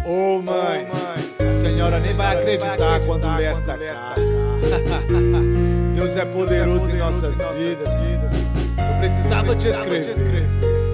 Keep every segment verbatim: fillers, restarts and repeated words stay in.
Ô oh, mãe, a senhora nem vai acreditar quando lê esta carta. Deus é poderoso em nossas vidas. Eu precisava te escrever.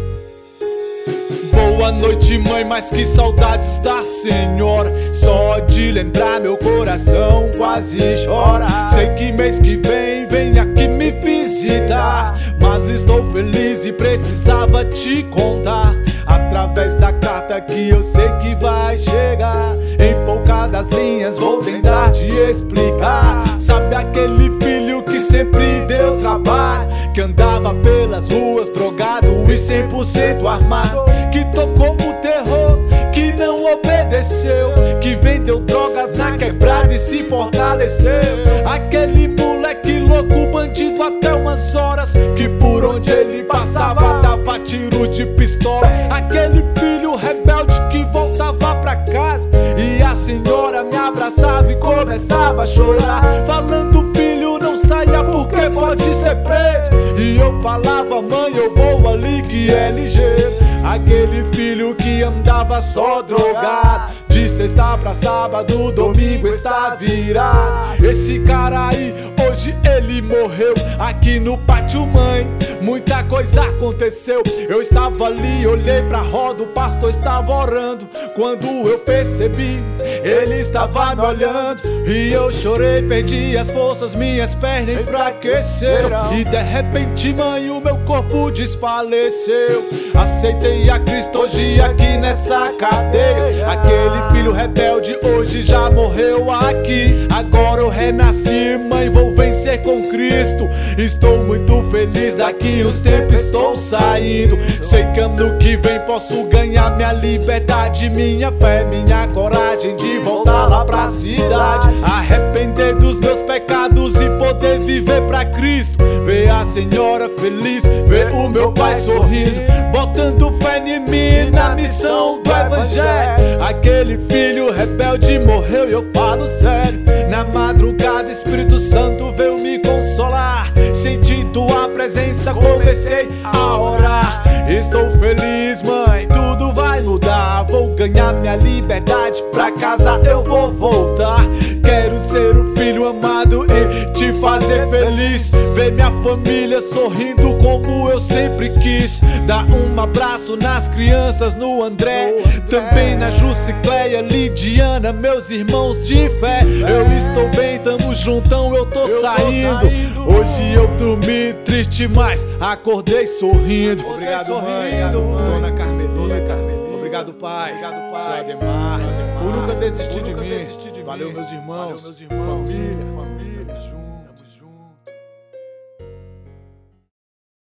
Boa noite, mãe, mas que saudades da senhora. Só de lembrar meu coração quase chora. Sei que mês que vem vem aqui me visitar, mas estou feliz e precisava te contar, através da carta que eu sei que vai chegar. Em poucas linhas vou tentar te explicar. Sabe aquele filho que sempre deu trabalho, que andava pelas ruas drogado e cem por cento armado, que tocou o terror, que não obedeceu, que vendeu drogas na quebrada e se fortaleceu. Aquele moleque louco, bandido até umas horas, que por onde ele passava dava tiro de pistola. Aquele filho rebelde que voltava pra casa e a senhora me abraçava e começava a chorar, falando: filho, não saia porque pode ser preso. E eu falava: mãe, eu vou ali que é ligeiro. Aquele filho que andava só drogado, de sexta pra sábado, domingo está virado. Esse cara aí, hoje ele morreu aqui no pátio, mãe. Muita coisa aconteceu. Eu estava ali, olhei pra roda, o pastor estava orando. Quando eu percebi, ele estava me olhando, e eu chorei, perdi as forças, minhas pernas enfraqueceram. E de repente, mãe, o meu corpo desfaleceu. Aceitei a Cristo hoje aqui nessa cadeia. Aquele filho rebelde hoje já morreu aqui. Agora eu renasci, mãe, vou vencer com Cristo. Estou muito feliz, daqui uns tempos estou saindo. Sei que ano que vem posso ganhar minha liberdade, minha fé, minha coragem de voltar lá pra cidade, arrepender dos meus pecados e poder viver pra Cristo. Ver a senhora feliz, ver o meu pai sorrindo, botando fé em mim na missão do evangelho. Aquele filho rebelde morreu e eu falo sério. Na madrugada Espírito Santo veio me consolar, sentindo a presença comecei a orar. Estou feliz, mãe, tudo vai mudar. Vou ganhar minha liberdade, pra casa eu vou voltar. Quero ser o filho amado e te fazer feliz, ver minha família sorrindo como eu sempre quis. Dar um abraço nas crianças, no André, também na Jusicleia, Lidiana, meus irmãos de fé. Eu estou bem, tamo juntão, eu tô saindo. Hoje eu dormi triste, mas acordei sorrindo. Obrigado, mãe, Dona Carmelita. Obrigado, pai. Obrigado, pai. Seu Ademar, por nunca desistir de mim. Valeu, meus irmãos. Família, família, junto.